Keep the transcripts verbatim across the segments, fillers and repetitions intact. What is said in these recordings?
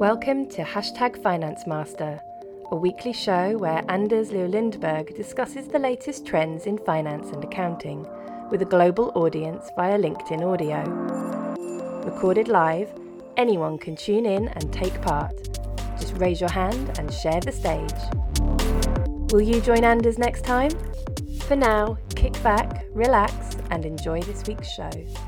Welcome to Hashtag Finance Master, a weekly show where Anders Leo Lindberg discusses the latest trends in finance and accounting with a global audience via LinkedIn Audio. Recorded live, anyone can tune in and take part. Just raise your hand and share the stage. Will you join Anders next time? For now, kick back, relax, and enjoy this week's show.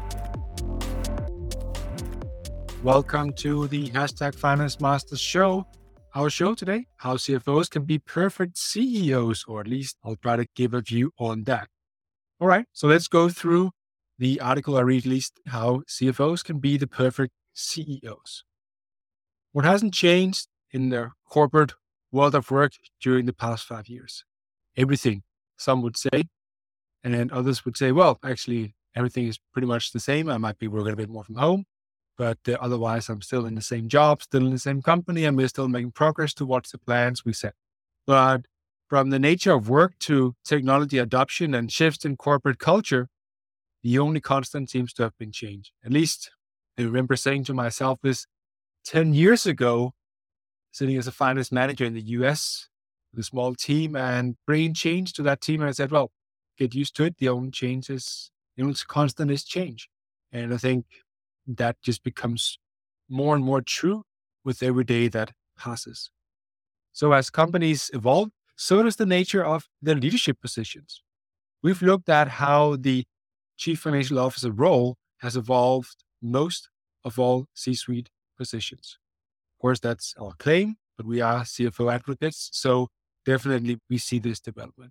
Welcome to the Hashtag Finance Masters show. Our show today, how C F Os can be perfect C E Os, or at least I'll try to give a view on that. All right, so let's go through the article I released, how C F Os can be the perfect C E Os. What hasn't changed in the corporate world of work during the past five years? Everything, some would say, and then others would say, well, actually, everything is pretty much the same. I might be working a bit more from home. But uh, otherwise, I'm still in the same job, still in the same company, and we're still making progress towards the plans we set. But from the nature of work to technology adoption and shifts in corporate culture, the only constant seems to have been change. At least I remember saying to myself this ten years ago, sitting as a finance manager in the U S with a small team and bringing change to that team. And I said, well, get used to it. The only change is, the only constant is change. And I think that just becomes more and more true with every day that passes. So as companies evolve, so does the nature of their leadership positions. We've looked at how the chief financial officer role has evolved most of all C-suite positions. Of course, that's our claim, but we are C F O advocates, so definitely we see this development.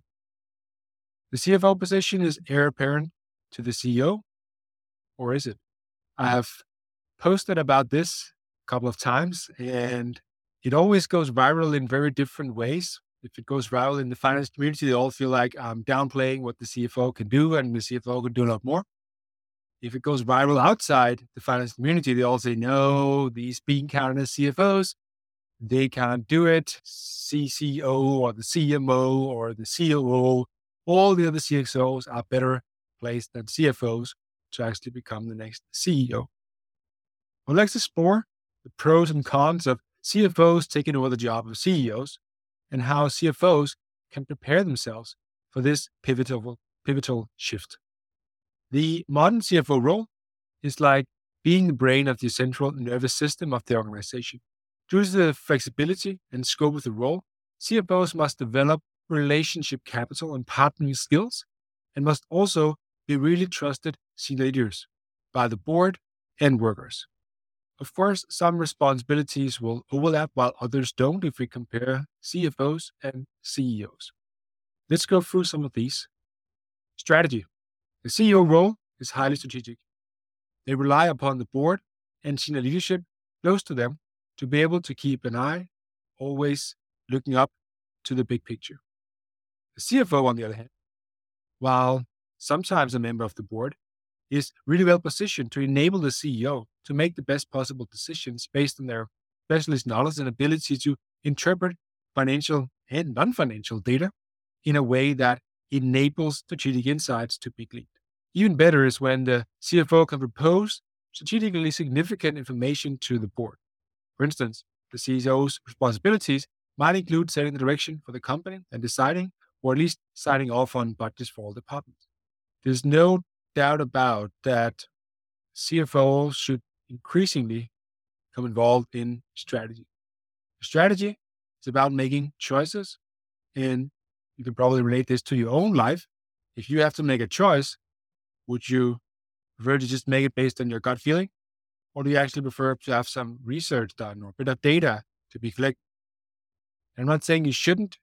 The C F O position is heir apparent to the C E O, or is it? I have posted about this a couple of times, and it always goes viral in very different ways. If it goes viral in the finance community, they all feel like I'm downplaying what the C F O can do, and the C F O can do a lot more. If it goes viral outside the finance community, they all say, no, these being counted as C F Os, they can't do it. C C O or the C M O or the C O O, all the other C X Os are better placed than C F Os to actually become the next C E O. Well, let's explore the pros and cons of C F Os taking over the job of C E Os and how C F Os can prepare themselves for this pivotal, pivotal shift. The modern C F O role is like being the brain of the central nervous system of the organization. Due to the flexibility and scope of the role, C F Os must develop relationship capital and partnering skills, and must also be really trusted senior leaders by the board and workers. Of course, some responsibilities will overlap while others don't if we compare C F Os and C E Os. Let's go through some of these. Strategy. The C E O role is highly strategic. They rely upon the board and senior leadership close to them to be able to keep an eye, always looking up to the big picture. The C F O, on the other hand, while sometimes a member of the board, is really well positioned to enable the C E O to make the best possible decisions based on their specialist knowledge and ability to interpret financial and non-financial data in a way that enables strategic insights to be gleaned. Even better is when the C F O can propose strategically significant information to the board. For instance, the C E O's responsibilities might include setting the direction for the company and deciding, or at least signing off on budgets for all departments. There's no doubt about that C F Os should increasingly become involved in strategy. Strategy is about making choices, and you can probably relate this to your own life. If you have to make a choice, would you prefer to just make it based on your gut feeling? Or do you actually prefer to have some research done or a bit of data to be collected? I'm not saying you shouldn't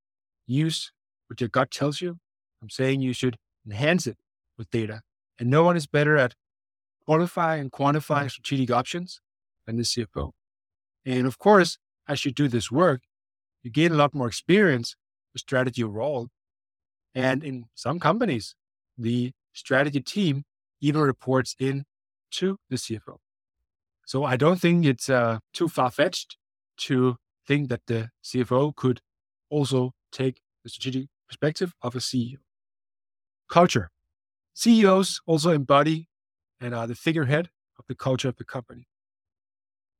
use what your gut tells you. I'm saying you should enhance it with data. And no one is better at qualifying and quantifying strategic options than the C F O. And of course, as you do this work, you gain a lot more experience with strategy overall. And in some companies, the strategy team even reports in to the C F O. So I don't think it's uh, too far-fetched to think that the C F O could also take the strategic perspective of a C E O. Culture. C E Os also embody and are the figurehead of the culture of the company.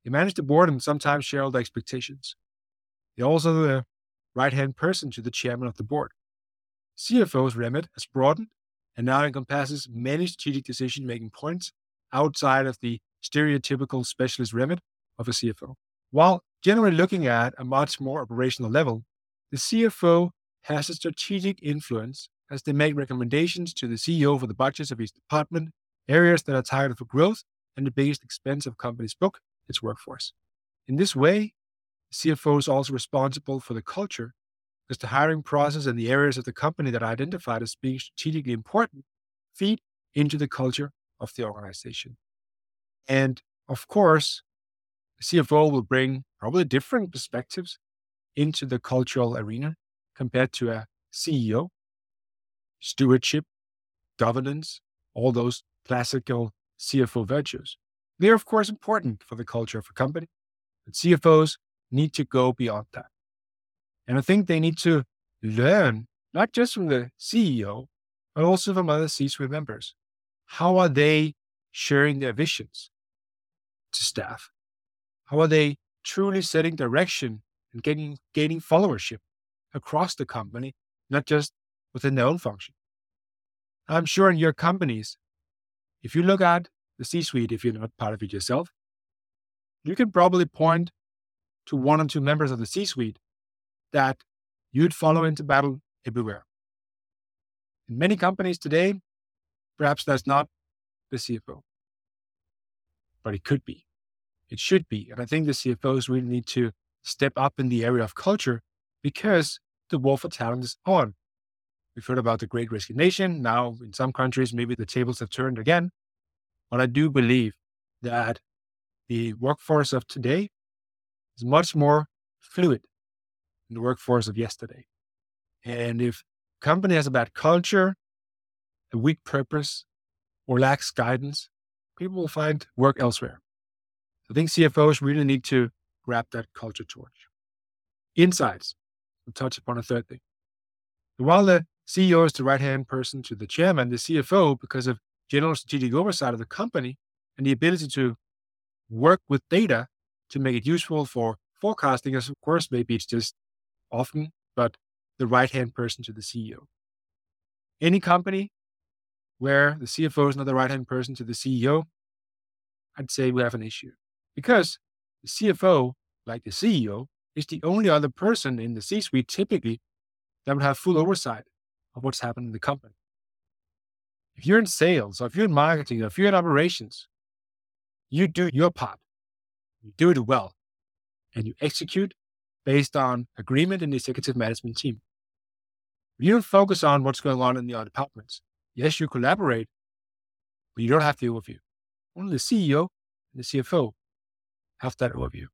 They manage the board and sometimes shareholder expectations. They're also the right-hand person to the chairman of the board. C F O's remit has broadened and now encompasses many strategic decision-making points outside of the stereotypical specialist remit of a C F O. While generally looking at a much more operational level, the C F O has a strategic influence as they make recommendations to the C E O for the budgets of each department, areas that are targeted for growth, and the biggest expense of a company's book, its workforce. In this way, the C F O is also responsible for the culture, because the hiring process and the areas of the company that are identified as being strategically important feed into the culture of the organization. And of course, the C F O will bring probably different perspectives into the cultural arena compared to a C E O. Stewardship, governance, all those classical C F O virtues. They're, of course, important for the culture of a company, but C F Os need to go beyond that. And I think they need to learn, not just from the C E O, but also from other C-suite members. How are they sharing their visions to staff? How are they truly setting direction and getting, gaining followership across the company, not just within their own function? I'm sure in your companies, if you look at the C-suite, if you're not part of it yourself, you can probably point to one or two members of the C-suite that you'd follow into battle everywhere. In many companies today, perhaps that's not the C F O, but it could be. It should be. And I think the C F Os really need to step up in the area of culture because the war for talent is on. We've heard about the Great Resignation. Now, in some countries, maybe the tables have turned again. But I do believe that the workforce of today is much more fluid than the workforce of yesterday. And if a company has a bad culture, a weak purpose, or lacks guidance, people will find work elsewhere. I think C F Os really need to grab that culture torch. Insights. We'll touch upon a third thing. While the C E O is the right-hand person to the chairman, the C F O, because of general strategic oversight of the company and the ability to work with data to make it useful for forecasting, as of course, maybe it's just often, but the right-hand person to the C E O. Any company where the C F O is not the right-hand person to the C E O, I'd say we have an issue. Because the C F O, like the C E O, is the only other person in the C-suite typically that would have full oversight of what's happening in the company. If you're in sales, or if you're in marketing, or if you're in operations, you do your part. You do it well. And you execute based on agreement in the executive management team. You don't focus on what's going on in the other departments. Yes, you collaborate, but you don't have the overview. Only the C E O and the C F O have that overview.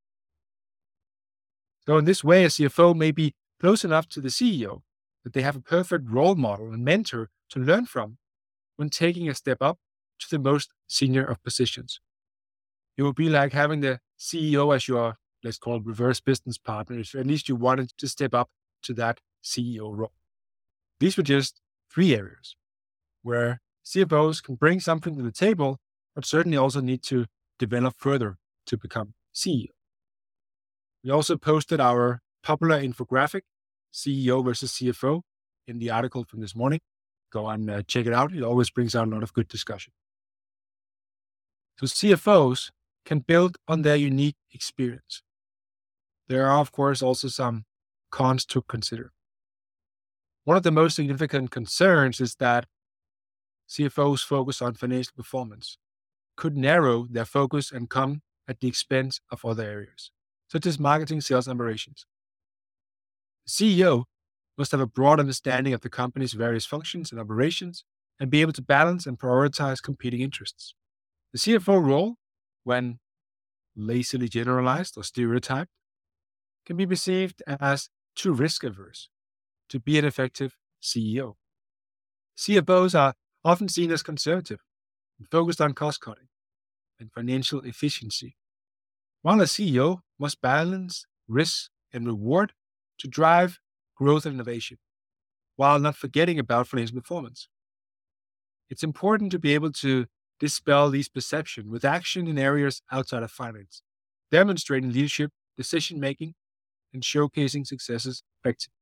So in this way, a C F O may be close enough to the C E O that they have a perfect role model and mentor to learn from when taking a step up to the most senior of positions. It would be like having the C E O as your, let's call it, reverse business partner, if at least you wanted to step up to that C E O role. These were just three areas where C F Os can bring something to the table, but certainly also need to develop further to become C E O. We also posted our popular infographic, C E O versus C F O, in the article from this morning. Go and uh, check it out. It always brings out a lot of good discussion. So C F Os can build on their unique experience. There are, of course, also some cons to consider. One of the most significant concerns is that C F Os focus on financial performance could narrow their focus and come at the expense of other areas, such as marketing, sales, and operations. The C E O must have a broad understanding of the company's various functions and operations and be able to balance and prioritize competing interests. The C F O role, when lazily generalized or stereotyped, can be perceived as too risk-averse to be an effective C E O. C F Os are often seen as conservative and focused on cost-cutting and financial efficiency, while a C E O must balance risk and reward to drive growth and innovation, while not forgetting about financial performance. It's important to be able to dispel these perceptions with action in areas outside of finance, demonstrating leadership, decision-making, and showcasing successes effectively.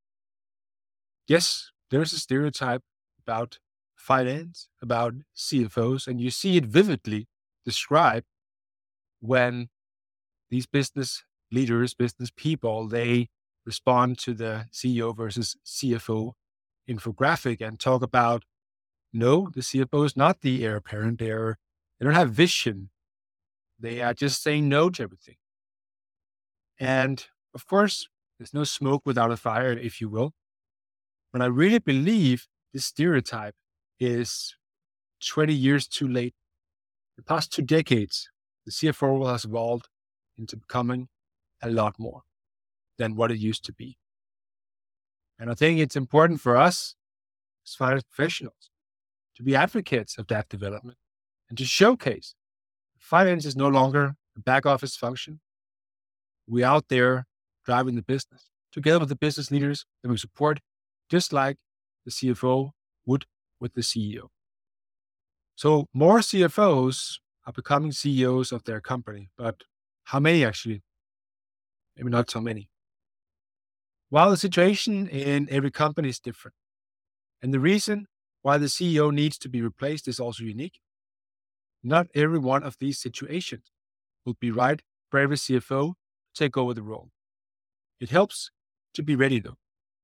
Yes, there's a stereotype about finance, about C F Os, and you see it vividly described when these business leaders, business people, they respond to the C E O versus C F O infographic and talk about, no, the C F O is not the heir apparent. They're, they don't have vision. They are just saying no to everything. And of course, there's no smoke without a fire, if you will. But I really believe this stereotype is twenty years too late. The past two decades, the C F O has evolved into becoming a lot more than what it used to be. And I think it's important for us as finance professionals to be advocates of that development and to showcase finance is no longer a back office function. We're out there driving the business together with the business leaders that we support, just like the C F O would with the C E O. So more C F Os are becoming C E Os of their company, but how many actually? Maybe not so many. While the situation in every company is different, and the reason why the C E O needs to be replaced is also unique. Not every one of these situations will be right for every C F O to take over the role. It helps to be ready though.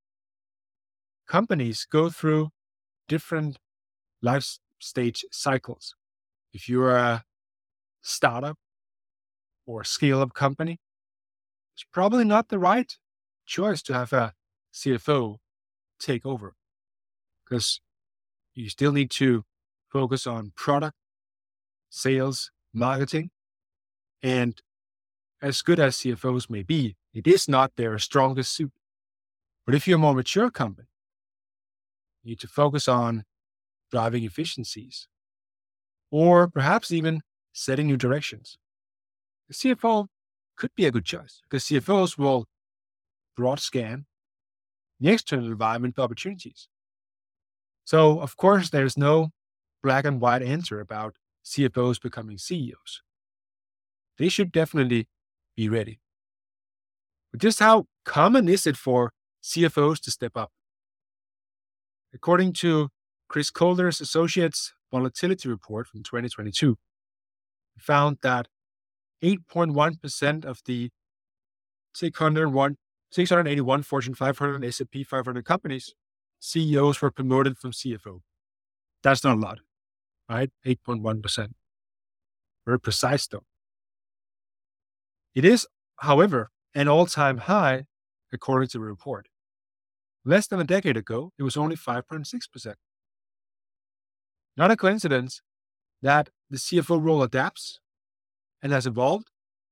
Companies go through different life stage cycles. If you're a startup or scale-up company, it's probably not the right choice to have a C F O take over, because you still need to focus on product, sales, marketing, and as good as C F Os may be, it is not their strongest suit. But if you're a more mature company, you need to focus on driving efficiencies, or perhaps even setting new directions. The C F O could be a good choice because C F Os will broad scan the external environment for opportunities. So, of course, there's no black and white answer about C F Os becoming C E Os. They should definitely be ready. But just how common is it for C F Os to step up? According to Chris Calder's Associates Volatility Report from twenty twenty-two, we found that eight point one percent of the six hundred eighty-one Fortune five hundred and S and P five hundred companies, C E Os were promoted from C F O. That's not a lot, right? eight point one percent. Very precise though. It is, however, an all-time high according to the report. Less than a decade ago, it was only five point six percent. Not a coincidence that the C F O role adapts and has evolved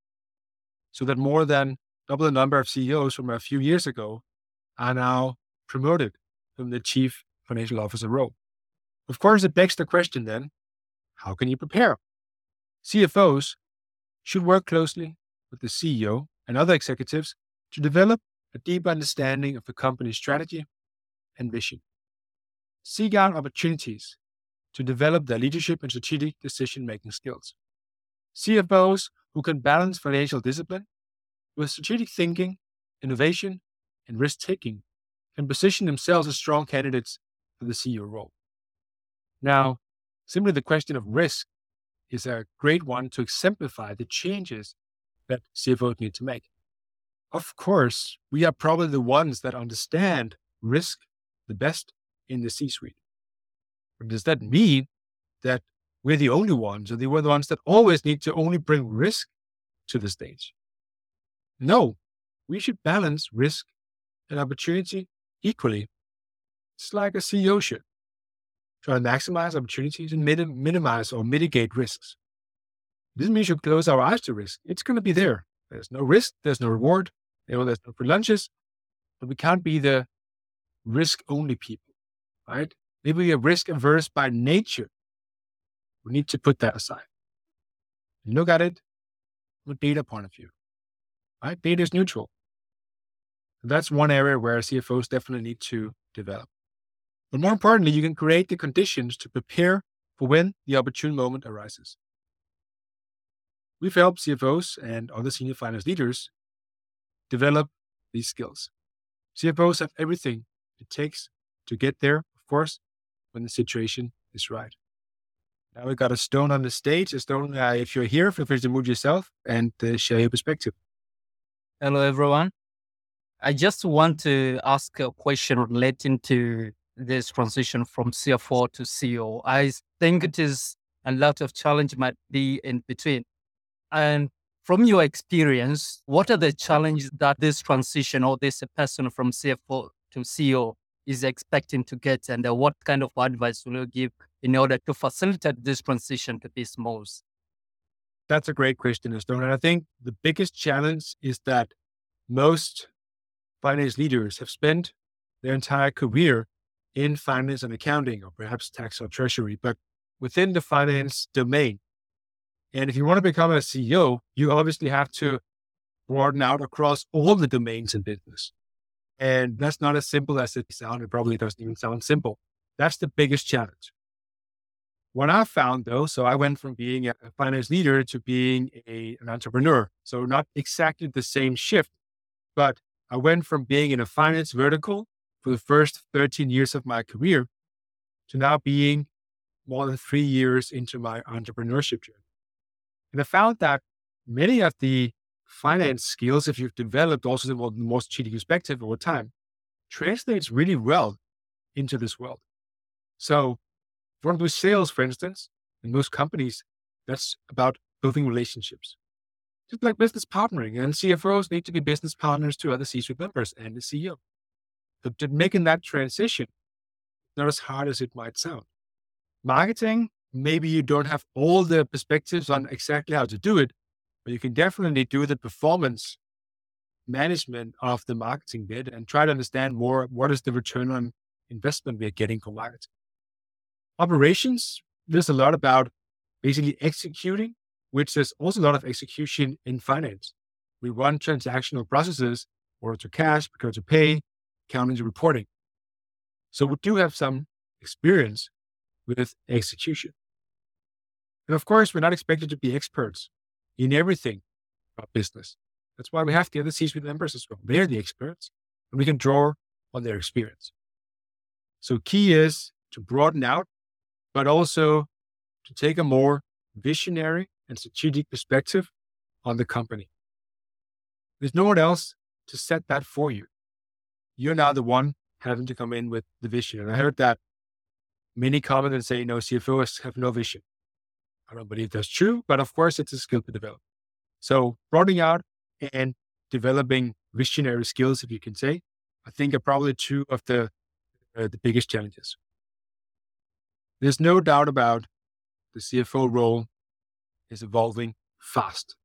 so that more than double the number of C E Os from a few years ago are now promoted from the chief financial officer role. Of course, it begs the question then, how can you prepare? C F Os should work closely with the C E O and other executives to develop a deep understanding of the company's strategy and vision. Seek out opportunities to develop their leadership and strategic decision-making skills. C F Os who can balance financial discipline with strategic thinking, innovation, and risk-taking can position themselves as strong candidates for the C E O role. Now, simply the question of risk is a great one to exemplify the changes that C F Os need to make. Of course, we are probably the ones that understand risk the best in the C-suite. But does that mean that we're the only ones, or we're the ones that always need to only bring risk to the stage? No, we should balance risk and opportunity equally. It's like a C E O should. Try to maximize opportunities and minim- minimize or mitigate risks. This means you close our eyes to risk. It's going to be there. There's no risk. There's no reward. You know, there's no free lunches. But we can't be the risk-only people, right? Maybe we are risk-averse by nature. We need to put that aside. Look at it from a data point of view, right? Data is neutral. That's one area where C F Os definitely need to develop. But more importantly, you can create the conditions to prepare for when the opportune moment arises. We've helped C F Os and other senior finance leaders develop these skills. C F Os have everything it takes to get there, of course, when the situation is right. Now we got a Stone on the stage. A Stone, uh, if you're here, feel free to move yourself and uh, share your perspective. Hello, everyone. I just want to ask a question relating to this transition from C F O to C E O. I think it is a lot of challenge might be in between. And from your experience, what are the challenges that this transition or this person from C F O to C E O is expecting to get? And uh, what kind of advice will you give in order to facilitate this transition to be smooth? That's a great question, Stone. And I think the biggest challenge is that most finance leaders have spent their entire career in finance and accounting, or perhaps tax or treasury, but within the finance domain. And if you want to become a C E O, you obviously have to broaden out across all the domains in business. And that's not as simple as it sounds. It probably doesn't even sound simple. That's the biggest challenge. What I found though, so I went from being a finance leader to being a, an entrepreneur. So not exactly the same shift, but I went from being in a finance vertical for the first thirteen years of my career to now being more than three years into my entrepreneurship journey. And I found that many of the finance skills, if you've developed also the more strategic perspective over time, translates really well into this world. So if you want to do sales, for instance, in most companies, that's about building relationships. Just like business partnering, and C F Os need to be business partners to other C-suite members and the C E O. But making that transition, not as hard as it might sound. Marketing, maybe you don't have all the perspectives on exactly how to do it, but you can definitely do the performance management of the marketing bit and try to understand more what is the return on investment we're getting from marketing. Operations, there's a lot about basically executing, which is also a lot of execution in finance. We run transactional processes, order to cash, procure to pay, accounting to reporting. So we do have some experience with execution. And of course, we're not expected to be experts in everything about business. That's why we have the other C-suite members as well. They're the experts, and we can draw on their experience. So key is to broaden out, but also to take a more visionary and strategic perspective on the company. There's no one else to set that for you. You're now the one having to come in with the vision. And I heard that many comment and say, no, C F Os have no vision. I don't believe that's true, but of course it's a skill to develop. So broadening out and developing visionary skills, if you can say, I think are probably two of the, uh, the biggest challenges. There's no doubt about the C F O role is evolving fast.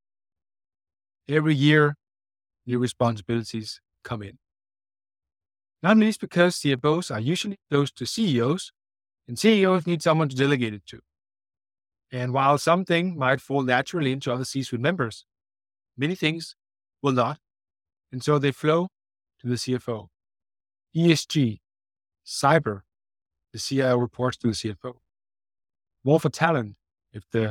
Every year, new responsibilities come in. Not least because C F Os are usually close to C E Os, and C E Os need someone to delegate it to. And while something might fall naturally into other C-suite members, many things will not. And so they flow to the C F O. E S G, cyber, the C I O reports to the C F O. War for talent, if the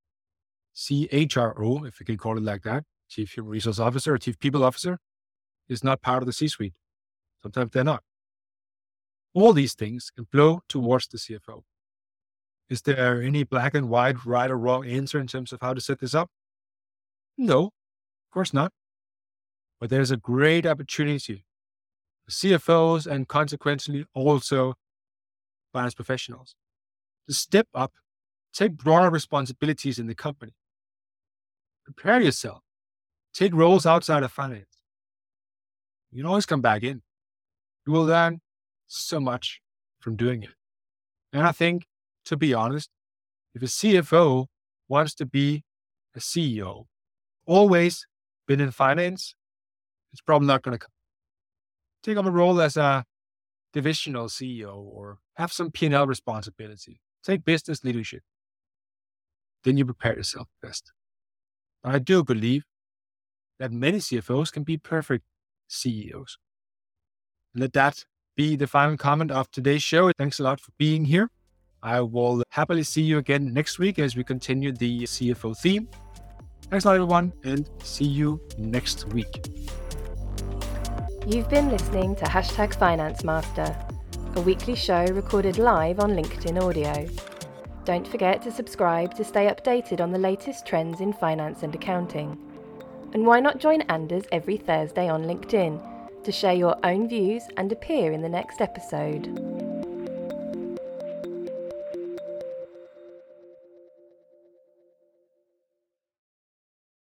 C H R O, if you can call it like that, Chief Human Resource Officer or Chief People Officer, is not part of the C-suite. Sometimes they're not. All these things can flow towards the C F O. Is there any black and white, right or wrong answer in terms of how to set this up? No, of course not. But there's a great opportunity for C F Os and consequently also finance professionals to step up, take broader responsibilities in the company. Prepare yourself. Take roles outside of finance. You can always come back in. You will learn so much from doing it. And I think, to be honest, if a C F O wants to be a C E O, always been in finance, it's probably not going to come. Take on a role as a divisional C E O or have some P and L responsibility. Take business leadership. Then you prepare yourself best. But I do believe that many C F Os can be perfect C E Os. Let that be the final comment of today's show. Thanks a lot for being here. I will happily see you again next week as we continue the C F O theme. Thanks a lot, everyone, and see you next week. You've been listening to Hashtag Finance Master, a weekly show recorded live on LinkedIn Audio. Don't forget to subscribe to stay updated on the latest trends in finance and accounting. And why not join Anders every Thursday on LinkedIn to share your own views and appear in the next episode?